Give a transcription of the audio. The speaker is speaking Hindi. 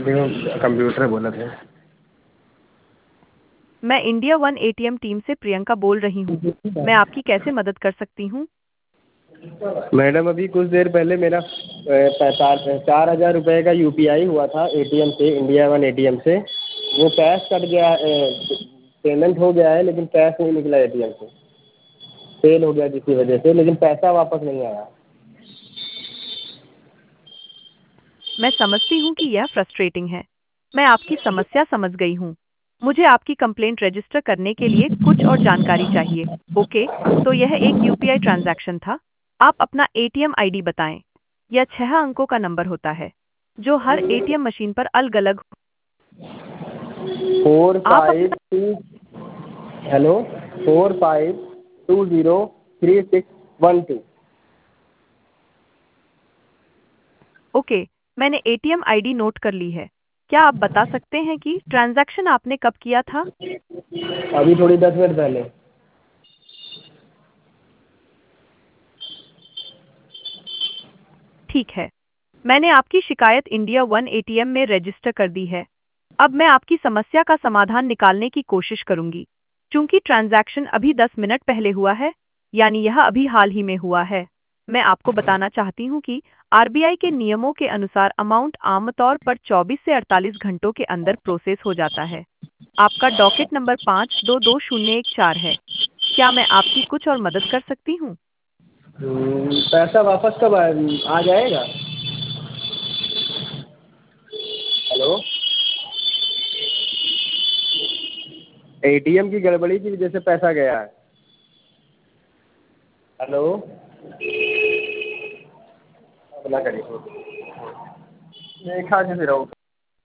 देखो कंप्यूटर बोला थे। मैं इंडिया वन एटीएम टीम से प्रियंका बोल रही हूँ। मैं आपकी कैसे मदद कर सकती हूँ? मैडम अभी कुछ देर पहले मेरा 4,000 रुपये का UPI हुआ था ATM से, इंडिया वन ATM से। वो कैश कट गया, पेमेंट हो गया है लेकिन कैश नहीं निकला ATM से। फेल हो गया किसी वजह से, लेकिन पैसा वापस नहीं आया। मैं समझती हूँ कि यह फ्रस्ट्रेटिंग है। मैं आपकी समस्या समझ गई हूँ। मुझे आपकी कंप्लेंट रजिस्टर करने के लिए कुछ और जानकारी चाहिए। ओके, तो यह एक यूपीआई ट्रांजैक्शन था। आप अपना एटीएम आईडी बताएं। यह 6 अंकों का नंबर होता है, जो हर एटीएम मशीन पर अलग-अलग। फोर आप फाइव अपना टू हेलो 45203612। ओके, मैंने एटीएम आईडी नोट कर ली है। क्या आप बता सकते हैं कि ट्रांजैक्शन आपने कब किया था? अभी थोड़ी 10 मिनट पहले। ठीक है, मैंने आपकी शिकायत इंडिया वन एटीएम में रजिस्टर कर दी है। अब मैं आपकी समस्या का समाधान निकालने की कोशिश करूंगी। चूंकि ट्रांजैक्शन अभी 10 मिनट पहले हुआ है, यानी यह अभी हाल ही में हुआ है, मैं आपको बताना चाहती हूँ कि आरबीआई के नियमों के अनुसार अमाउंट आमतौर पर 24 से 48 घंटों के अंदर प्रोसेस हो जाता है। आपका डॉकेट नंबर 522014 है। क्या मैं आपकी कुछ और मदद कर सकती हूँ? पैसा वापस कब आ जाएगा? हेलो, ATM की गड़बड़ी की वजह से पैसा गया है। हेलो, अपना करिए देखा कैसे रहो।